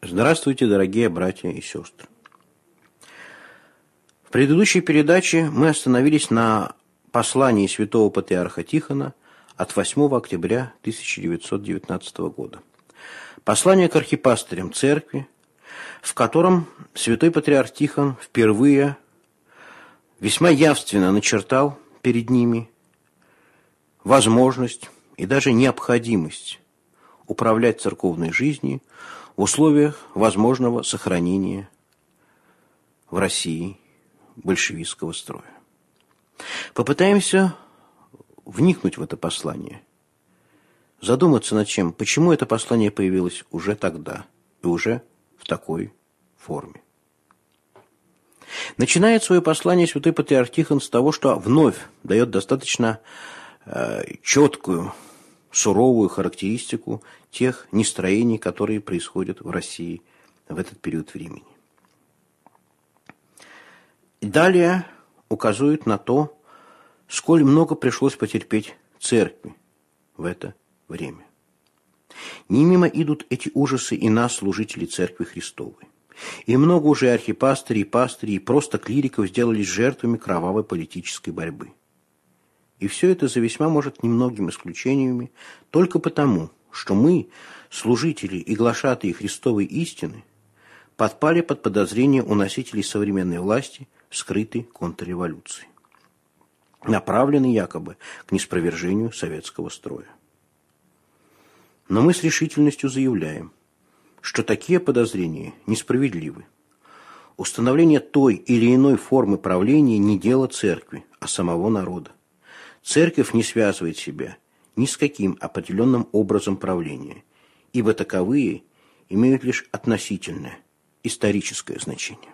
Здравствуйте, дорогие братья и сестры. В предыдущей передаче мы остановились на послании святого патриарха Тихона от 8 октября 1919 года. Послание к архипастырям церкви, в котором святой патриарх Тихон впервые весьма явственно начертал перед ними возможность и даже необходимость управлять церковной жизнью в условиях возможного сохранения в России большевистского строя. Попытаемся вникнуть в это послание, задуматься над чем, почему это послание появилось уже тогда и уже в такой форме. Начинает свое послание святой патриарх Тихон с того, что вновь дает достаточно четкую, суровую характеристику тех нестроений, которые происходят в России в этот период времени. Далее указывает на то, сколь много пришлось потерпеть церкви в это время. Не мимо идут эти ужасы и нас, служителей Церкви Христовой. И много уже архипастырей, пастырей и просто клириков сделались жертвами кровавой политической борьбы. И все это за весьма, может, немногими исключениями, только потому, что мы, служители и глашатые Христовой истины, подпали под подозрение у носителей современной власти скрытой контрреволюции, направленной якобы к неспровержению советского строя. Но мы с решительностью заявляем, что такие подозрения несправедливы. Установление той или иной формы правления не дело церкви, а самого народа. Церковь не связывает себя ни с каким определенным образом правления, ибо таковые имеют лишь относительное, историческое значение.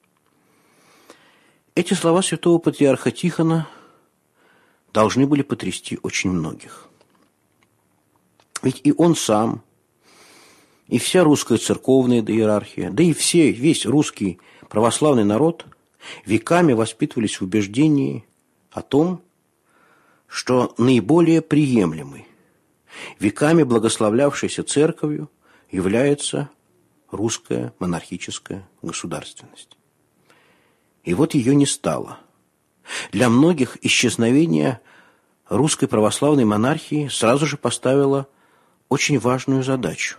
Эти слова святого патриарха Тихона должны были потрясти очень многих. Ведь и он сам, и вся русская церковная иерархия, да и весь русский православный народ веками воспитывались в убеждении о том, что наиболее приемлемой, веками благословлявшейся церковью является русская монархическая государственность. И вот ее не стало. Для многих исчезновение русской православной монархии сразу же поставило очень важную задачу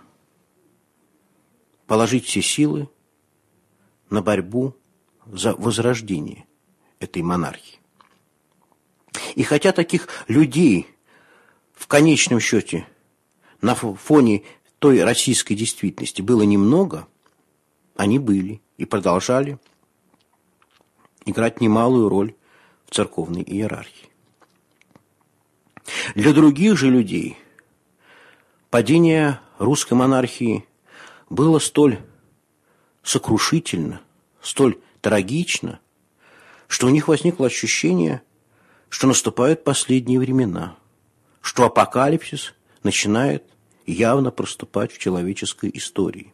– положить все силы на борьбу за возрождение этой монархии. И хотя таких людей в конечном счете на фоне той российской действительности было немного, они были и продолжали играть немалую роль в церковной иерархии. Для других же людей падение русской монархии было столь сокрушительно, столь трагично, что у них возникло ощущение, что наступают последние времена, что апокалипсис начинает явно проступать в человеческой истории.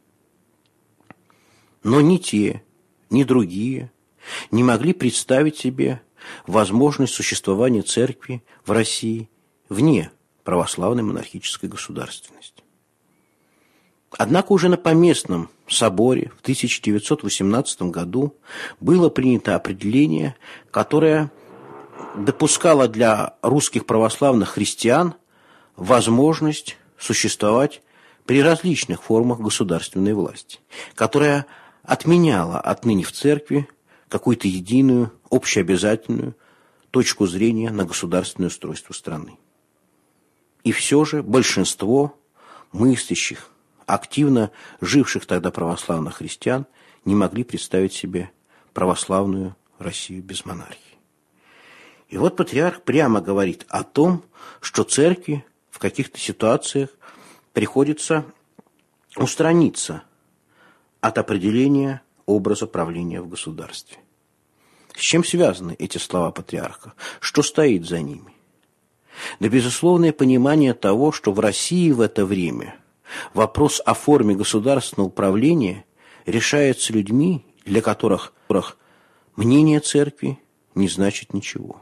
Но ни те, ни другие не могли представить себе возможность существования церкви в России вне православной монархической государственности. Однако уже на Поместном соборе в 1918 году было принято определение, которое допускало для русских православных христиан возможность существовать при различных формах государственной власти, которая отменяла отныне в церкви какую-то единую, общеобязательную точку зрения на государственное устройство страны. И все же большинство мыслящих, активно живших тогда православных христиан не могли представить себе православную Россию без монархии. И вот патриарх прямо говорит о том, что церкви в каких-то ситуациях приходится устраниться от определения образа правления в государстве. С чем связаны эти слова патриарха? Что стоит за ними? Да безусловное понимание того, что в России в это время вопрос о форме государственного управления решается людьми, для которых мнение церкви не значит ничего.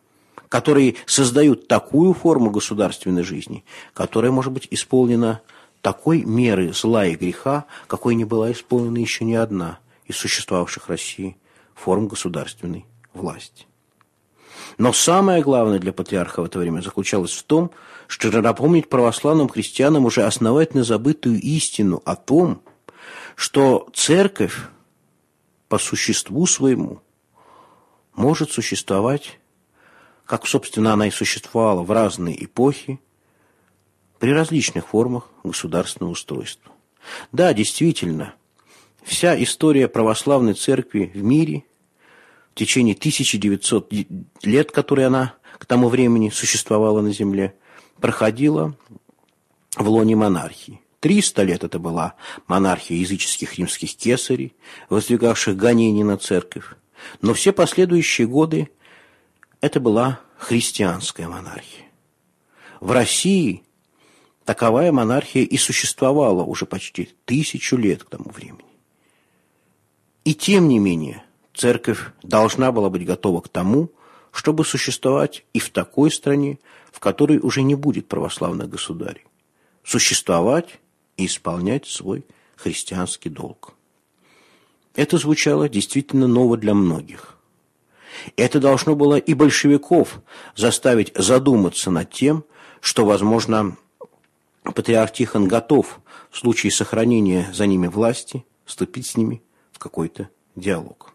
Которые создают такую форму государственной жизни, которая может быть исполнена такой меры зла и греха, какой не была исполнена еще ни одна из существовавших в России форм государственной власти. Но самое главное для патриарха в это время заключалось в том, чтобы напомнить православным христианам уже основательно забытую истину о том, что церковь по существу своему может существовать, как, собственно, она и существовала в разные эпохи, при различных формах государственного устройства. Да, действительно, вся история православной церкви в мире в течение 1900 лет, которые она к тому времени существовала на земле, проходила в лоне монархии. 300 лет это была монархия языческих римских кесарей, воздвигавших гонения на церковь. Но все последующие годы это была христианская монархия. В России таковая монархия и существовала уже почти 1000 лет к тому времени. И тем не менее, церковь должна была быть готова к тому, чтобы существовать и в такой стране, в которой уже не будет православных государей. Существовать и исполнять свой христианский долг. Это звучало действительно ново для многих. Это должно было и большевиков заставить задуматься над тем, что, возможно, патриарх Тихон готов в случае сохранения за ними власти вступить с ними в какой-то диалог.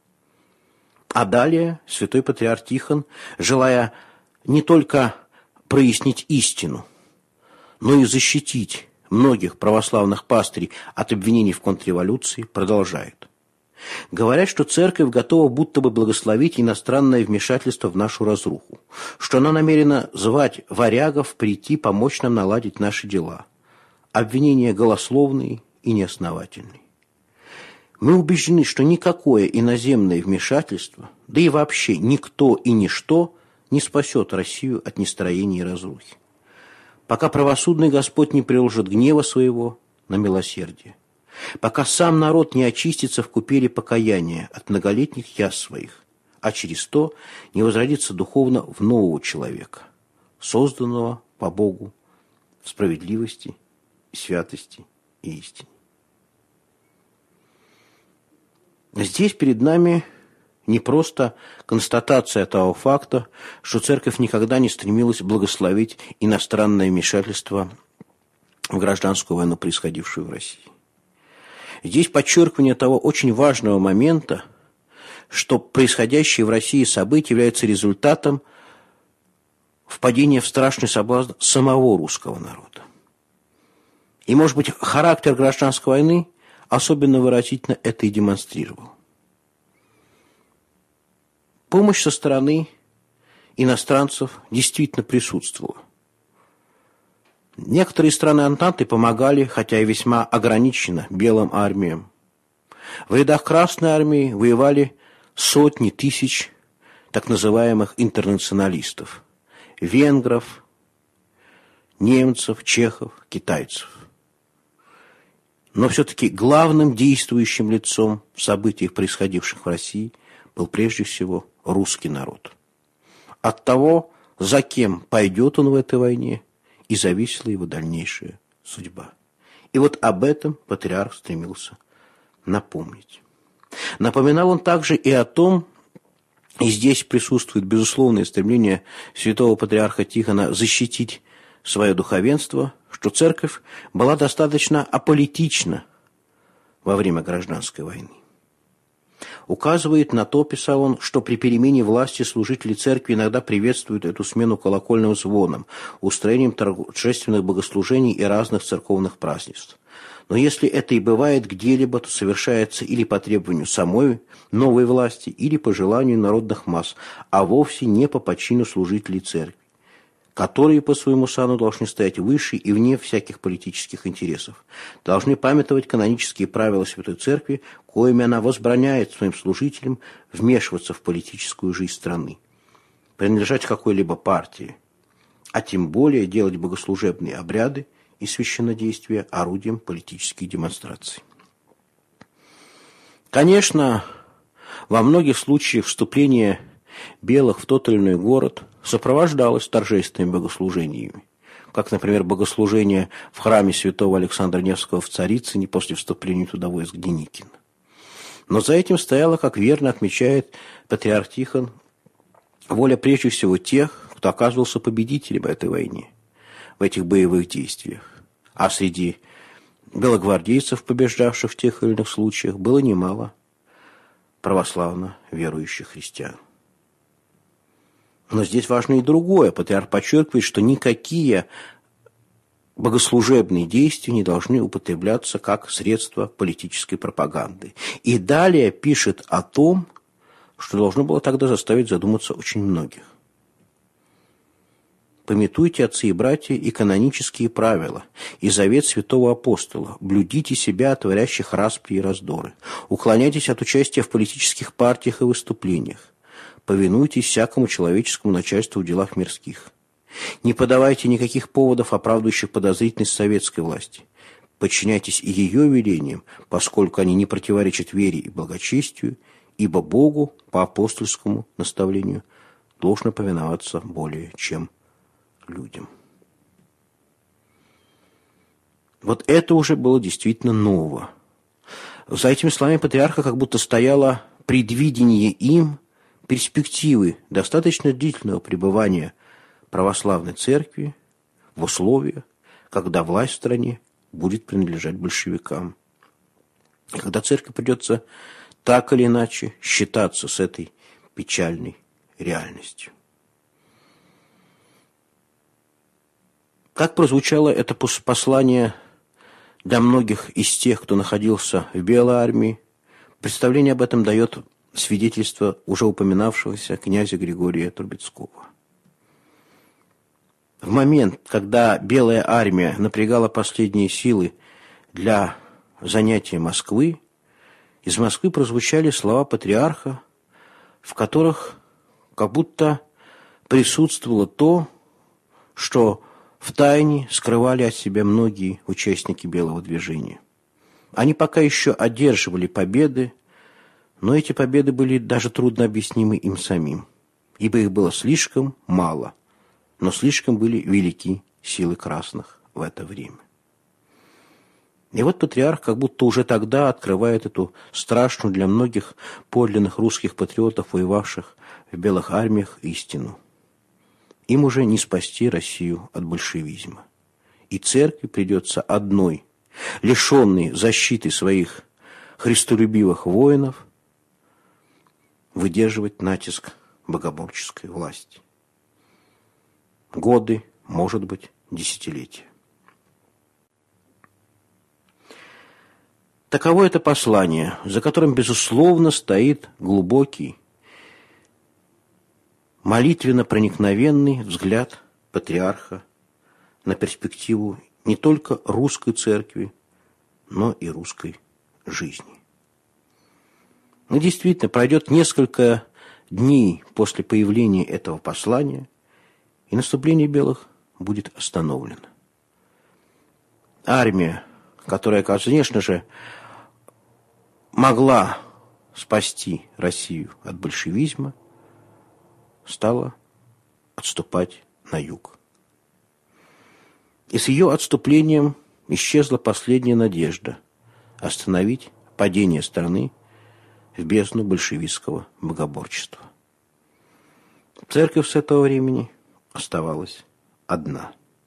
А далее святой патриарх Тихон, желая не только прояснить истину, но и защитить многих православных пастырей от обвинений в контрреволюции, продолжает. Говорят, что церковь готова будто бы благословить иностранное вмешательство в нашу разруху, что она намерена звать варягов прийти помочь нам наладить наши дела. Обвинения голословные и неосновательные. Мы убеждены, что никакое иноземное вмешательство, да и вообще никто и ничто не спасет Россию от нестроения и разрухи, пока правосудный Господь не приложит гнева своего на милосердие, пока сам народ не очистится в купели покаяния от многолетних язв своих, а через то не возродится духовно в нового человека, созданного по Богу в справедливости, святости и истине. Здесь перед нами не просто констатация того факта, что церковь никогда не стремилась благословить иностранное вмешательство в гражданскую войну, происходившую в России. Здесь подчеркивание того очень важного момента, что происходящие в России события являются результатом впадения в страшный соблазн самого русского народа. И, может быть, характер гражданской войны особенно выразительно это и демонстрировал. Помощь со стороны иностранцев действительно присутствовала. Некоторые страны Антанты помогали, хотя и весьма ограниченно, белым армиям. В рядах Красной армии воевали сотни тысяч так называемых интернационалистов – венгров, немцев, чехов, китайцев. Но все-таки главным действующим лицом в событиях, происходивших в России, был прежде всего русский народ. От того, за кем пойдет он в этой войне, и зависела его дальнейшая судьба. И вот об этом патриарх стремился напомнить. Напоминал он также и о том, и здесь присутствует безусловное стремление святого патриарха Тихона защитить свое духовенство, что церковь была достаточно аполитична во время гражданской войны. Указывает на то, писал он, что при перемене власти служители церкви иногда приветствуют эту смену колокольным звоном, устроением торжественных богослужений и разных церковных празднеств. Но если это и бывает где-либо, то совершается или по требованию самой новой власти, или по желанию народных масс, а вовсе не по почину служителей церкви, которые по своему сану должны стоять выше и вне всяких политических интересов, должны памятовать канонические правила Святой Церкви, коими она возбраняет своим служителям вмешиваться в политическую жизнь страны, принадлежать какой-либо партии, а тем более делать богослужебные обряды и священнодействия орудием политических демонстраций. Конечно, во многих случаях вступление белых в тот или иной город сопровождалось торжественными богослужениями, как, например, богослужение в храме святого Александра Невского в Царицыне после вступления туда войск Деникина. Но за этим стояла, как верно отмечает патриарх Тихон, воля прежде всего тех, кто оказывался победителем в этой войне, в этих боевых действиях. А среди белогвардейцев, побеждавших в тех или иных случаях, было немало православно верующих христиан. Но здесь важно и другое. Патриарх подчеркивает, что никакие богослужебные действия не должны употребляться как средство политической пропаганды. И далее пишет о том, что должно было тогда заставить задуматься очень многих. «Памятуйте, отцы и братья, и канонические правила, и завет святого апостола, блюдите себя от творящих распри и раздоры, уклоняйтесь от участия в политических партиях и выступлениях, повинуйтесь всякому человеческому начальству в делах мирских. Не подавайте никаких поводов, оправдывающих подозрительность советской власти. Подчиняйтесь и ее велениям, поскольку они не противоречат вере и благочестию, ибо Богу по апостольскому наставлению должно повиноваться более, чем людям». Вот это уже было действительно ново. За этими словами патриарха как будто стояло предвидение им перспективы достаточно длительного пребывания православной церкви в условиях, когда власть в стране будет принадлежать большевикам. И когда церкви придется так или иначе считаться с этой печальной реальностью. Как прозвучало это послание для многих из тех, кто находился в Белой армии, представление об этом дает свидетельство уже упоминавшегося князя Григория Трубецкого. В момент, когда Белая армия напрягала последние силы для занятия Москвы, из Москвы прозвучали слова патриарха, в которых как будто присутствовало то, что втайне скрывали от себя многие участники Белого движения. Они пока еще одерживали победы, но эти победы были даже трудно объяснимы им самим, ибо их было слишком мало, но слишком были велики силы красных в это время. И вот патриарх как будто уже тогда открывает эту страшную для многих подлинных русских патриотов, воевавших в белых армиях, истину. Им уже не спасти Россию от большевизма. И церкви придется одной, лишенной защиты своих христолюбивых воинов, выдерживать натиск богоборческой власти. Годы, может быть, десятилетия. Таково это послание, за которым, безусловно, стоит глубокий, молитвенно-проникновенный взгляд патриарха на перспективу не только русской церкви, но и русской жизни. Но действительно, пройдет несколько дней после появления этого послания, и наступление белых будет остановлено. Армия, которая, конечно же, могла спасти Россию от большевизма, стала отступать на юг. И с ее отступлением исчезла последняя надежда остановить падение страны в бездну большевистского богоборчества. Церковь с этого времени оставалась одна.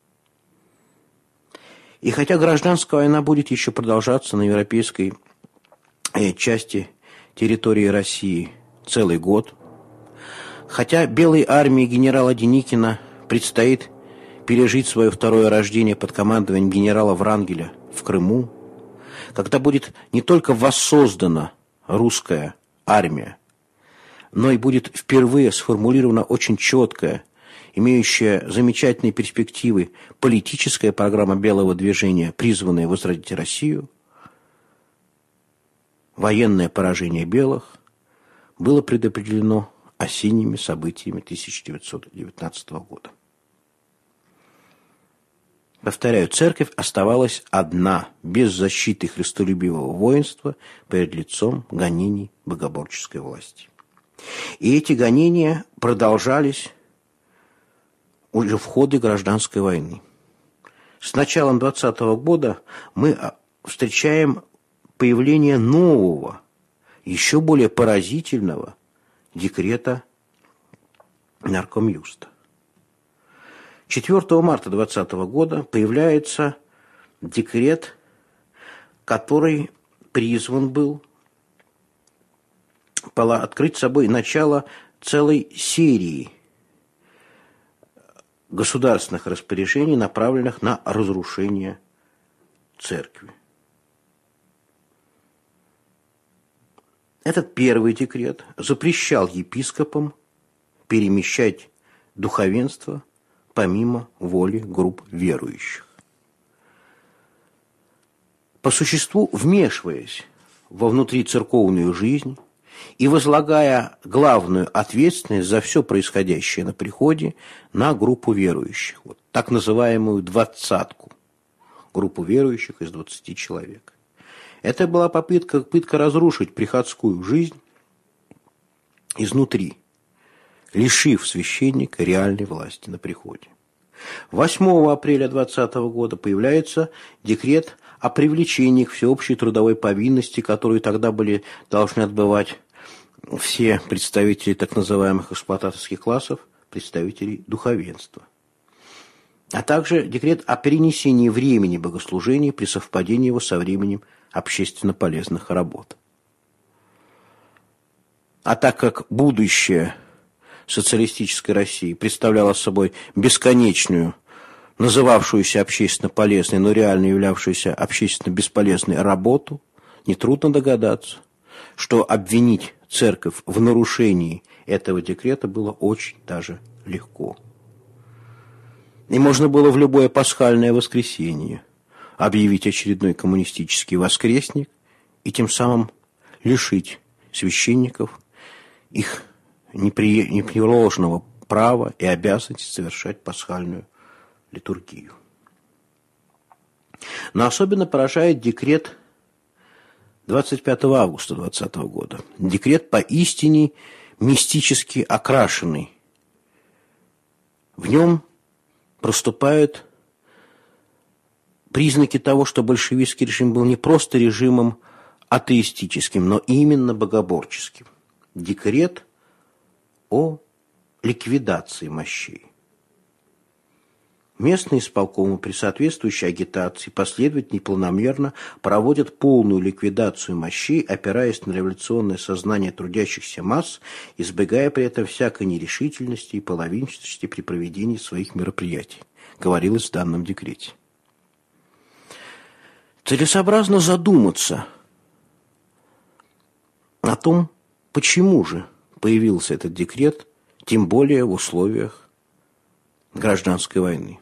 И хотя гражданская война будет еще продолжаться на европейской части территории России целый год, хотя Белой армии генерала Деникина предстоит пережить свое второе рождение под командованием генерала Врангеля в Крыму, когда будет не только воссоздана русская армия, но и будет впервые сформулирована очень четкая, имеющая замечательные перспективы политическая программа Белого движения, призванная возродить Россию, военное поражение белых было предопределено осенними событиями 1919 года. Повторяю, церковь оставалась одна, без защиты христолюбивого воинства перед лицом гонений богоборческой власти. И эти гонения продолжались уже в ходе гражданской войны. с началом 2020 года мы встречаем появление нового, еще более поразительного декрета Наркомюста. 4 марта 2020 года появляется декрет, который призван был открыть собой начало целой серии государственных распоряжений, направленных на разрушение церкви. Этот первый декрет запрещал епископам перемещать духовенство помимо воли групп верующих. По существу вмешиваясь во внутрицерковную жизнь и возлагая главную ответственность за все происходящее на приходе на группу верующих, вот, так называемую двадцатку, группу верующих из 20 человек. Это была попытка разрушить приходскую жизнь изнутри, лишив священника реальной власти на приходе. 8 апреля 2020 года появляется декрет о привлечении к всеобщей трудовой повинности, которую тогда должны отбывать все представители так называемых эксплуататорских классов, представителей духовенства. А также декрет о перенесении времени богослужений при совпадении его со временем общественно полезных работ. А так как будущее социалистической России представляло собой бесконечную, называвшуюся общественно полезной, но реально являвшуюся общественно бесполезной работу, нетрудно догадаться, что обвинить церковь в нарушении этого декрета было очень даже легко. И можно было в любое пасхальное воскресенье объявить очередной коммунистический воскресник и тем самым лишить священников их непреложного права и обязанности совершать пасхальную литургию. Но особенно поражает декрет 25 августа 2020 года. Декрет поистине мистически окрашенный. В нем проступают признаки того, что большевистский режим был не просто режимом атеистическим, но именно богоборческим. Декрет о ликвидации мощей. Местные исполкомы при соответствующей агитации последовательно и планомерно проводят полную ликвидацию мощей, опираясь на революционное сознание трудящихся масс, избегая при этом всякой нерешительности и половинчатости при проведении своих мероприятий, говорилось в данном декрете. Целесообразно задуматься о том, почему же появился этот декрет, тем более в условиях гражданской войны.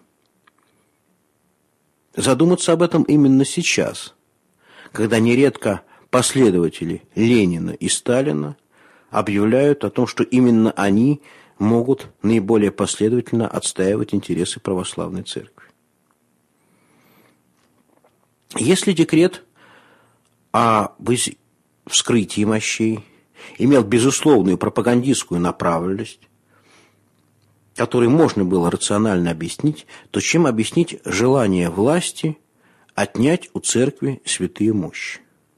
Задуматься об этом именно сейчас, когда нередко последователи Ленина и Сталина объявляют о том, что именно они могут наиболее последовательно отстаивать интересы православной церкви. Если декрет о вскрытии мощей имел безусловную пропагандистскую направленность, который можно было рационально объяснить, то чем объяснить желание власти отнять у церкви святые мощи?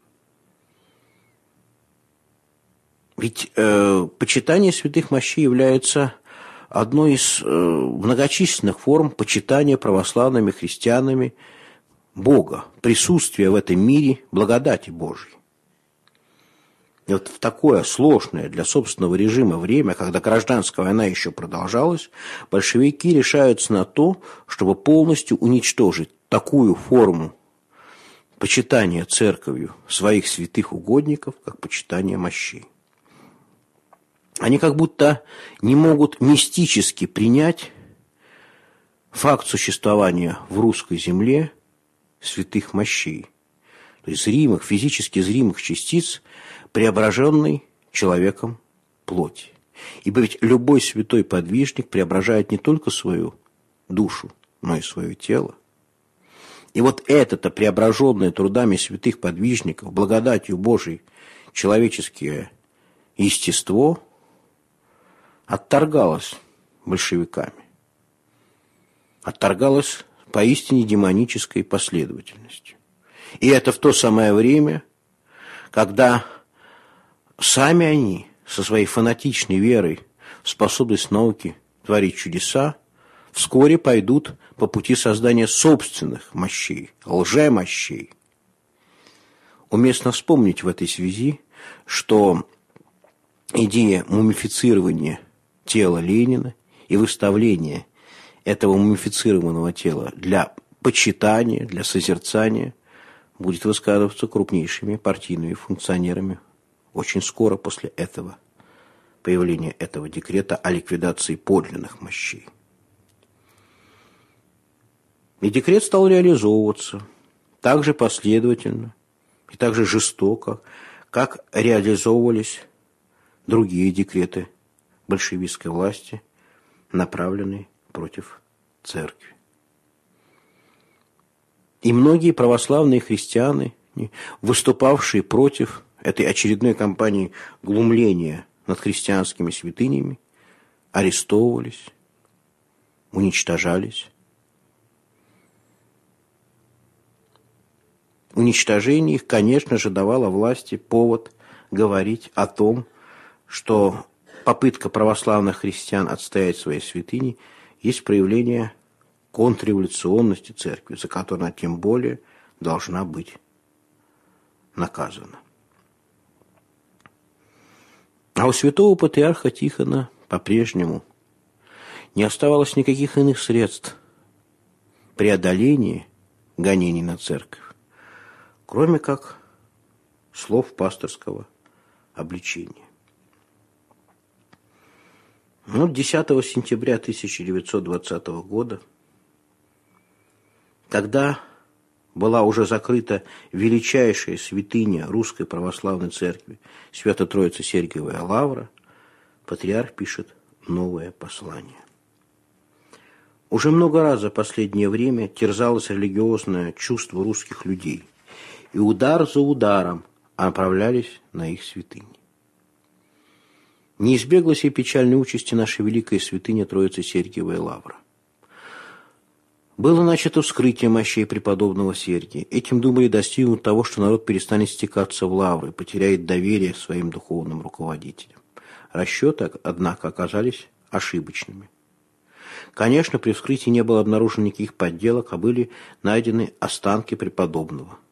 Ведь почитание святых мощей является одной из многочисленных форм почитания православными христианами Бога, присутствия в этом мире благодати Божьей. И вот в такое сложное для собственного режима время, когда гражданская война еще продолжалась, большевики решаются на то, чтобы полностью уничтожить такую форму почитания церковью своих святых угодников, как почитание мощей. Они как будто не могут мистически принять факт существования в русской земле святых мощей, то есть зримых, физически зримых частиц, преображенной человеком плоти. Ибо ведь любой святой подвижник преображает не только свою душу, но и свое тело. И вот это-то преображенное трудами святых подвижников, благодатью Божией, человеческое естество отторгалось большевиками. Отторгалось поистине демонической последовательностью. И это в то самое время, когда сами они со своей фанатичной верой в способность науки творить чудеса вскоре пойдут по пути создания собственных мощей, лжемощей. Уместно вспомнить в этой связи, что идея мумифицирования тела Ленина и выставления этого мумифицированного тела для почитания, для созерцания будет высказываться крупнейшими партийными функционерами очень скоро после этого появления этого декрета о ликвидации подлинных мощей. И декрет стал реализовываться так же последовательно и так же жестоко, как реализовывались другие декреты большевистской власти, направленные против церкви. И многие православные христиане, выступавшие против этой очередной кампании глумления над христианскими святынями, арестовывались, уничтожались. Уничтожение их, конечно же, давало власти повод говорить о том, что попытка православных христиан отстоять свои святыни есть проявление контрреволюционности церкви, за которую она тем более должна быть наказана. А у святого патриарха Тихона по-прежнему не оставалось никаких иных средств преодоления гонений на церковь, кроме как слов пасторского обличения. 10 сентября 1920 года, когда была уже закрыта величайшая святыня Русской Православной Церкви, Свято-Троице-Сергиевая Лавра, патриарх пишет новое послание. Уже много раз за последнее время терзалось религиозное чувство русских людей, и удар за ударом направлялись на их святыни. Не избегла сей печальной участи наша великая святыня Троице-Сергиевая Лавра. Было начато вскрытие мощей преподобного Сергия. Этим думали достигнуть того, что народ перестанет стекаться в лавры, потеряет доверие к своим духовным руководителям. Расчеты, однако, оказались ошибочными. Конечно, при вскрытии не было обнаружено никаких подделок, а были найдены останки преподобного.